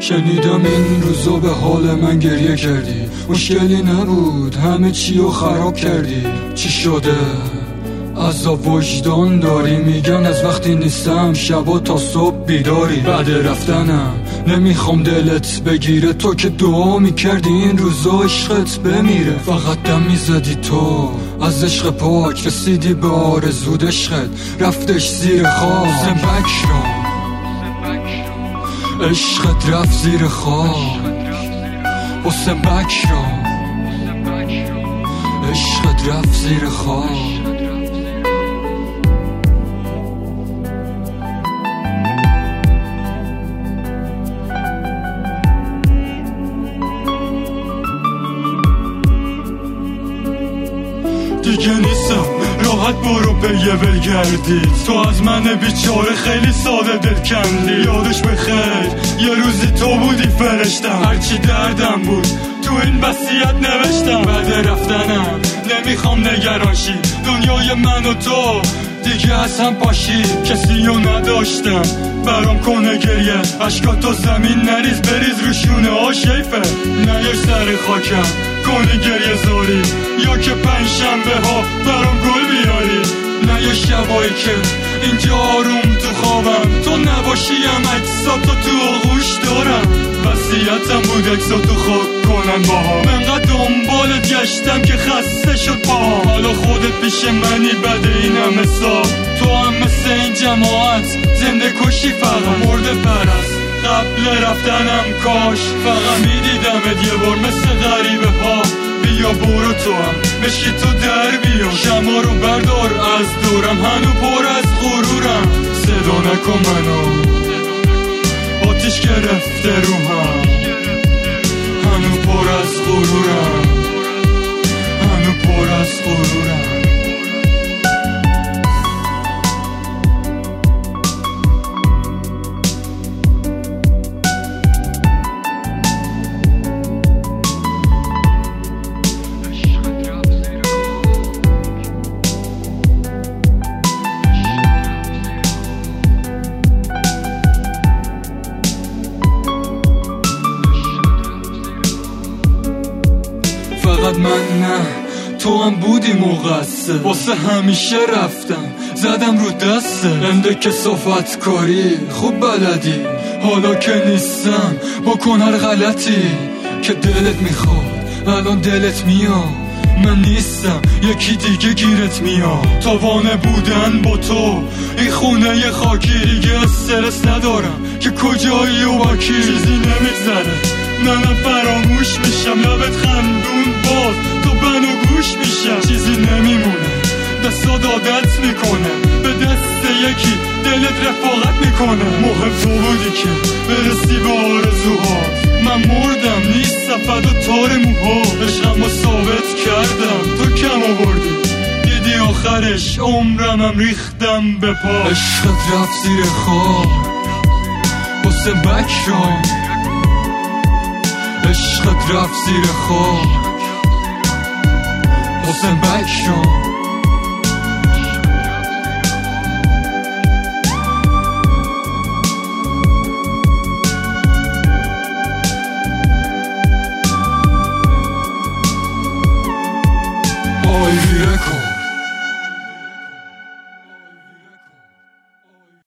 شنیدم این روزا به حال من گریه کردی، مشکلی نبود همه چی رو خراب کردی. چی شده؟ عذاب وجدان داری؟ میگن از وقتی نیستم شبا تا صبح بیداری. بعد رفتنم نمیخوام دلت بگیره، تو که دعا میکردی این روزا عشقت بمیره. فقط دم میزدی تو از عشق پاک، رسیدی به آرزود عشقت رفتش زیر خاک. عشقت رفت زیر خاک، حسین بکرا عشقت رفت زیر خاک. دیگه نیستم راحت برو به یه بگردی، تو از من بیچاره خیلی ساده دل کندی. یادش بخیر یه روزی تو بودی فرشتم، هرچی دردم بود تو این وصیت نوشتم. بعد رفتنم نمیخوام نگرانشی، دنیای من و تو دیگه از هم پاشی. کسی رو نداشتم برام کنه گریه، عشقاتو زمین نریز بریز روشونه ها شیفه. نیاش سر خاکم کنی گریه زاری، یا که پنجشنبه ها برام گل بیاری. نه یه شبایی که اینجا آروم تو خوابم تو نباشیم عکساتو تو آغوش دارم. وصیتم بود عکساتو خاک کنن باها، منقدر دنبالت گشتم که خسته شد پاها. حالا خودت پیش منی بده این همه سال، تو هم مثل این جماعت زنده کشی فقط مرده پرست. قبل رفتنم کاش فقط میدیدمت یه بار مثل غریبه ها. بیا برو تو هم مشکی تو در بیا، شما رو بردار از دورم هنو پر از غرورم. صدا نکن منو آتیش گرفته روحم، هنو پر از غرورم، هنو پر از غرورم. فقط من نه تو هم بودی مقصر، واسه همیشه رفتم زدم رو دسته. انده کثافت کاری خوب بلدی، حالا که نیستم بکن هر غلطی که دلت میخواد. الان دلت میاد من نیستم یکی دیگه گیرت میاد. تاوانه بودن با تو این خونه ی خاکی، دیگه استرس ندارم که کجایی و با کی. چیزی نمیگذره نه فراموش میشم، لبت خندون باز تو بنو گوش میشم. چیزی نمیمونه دستات عادت میکنه، به دست یکی دلت رفاقت میکنه. مهم تو بودی که برسی به آرزوها، من مردم نیستم فدا تار موها. عشقمو ثابت کردم تو کم آوردی، دیدی آخرش عمرمم ریختم به پا. عشقت رفت زیر خاک حسین بکرا، عشقت رفت زیر خاک حسین بکرا. آی بیره کن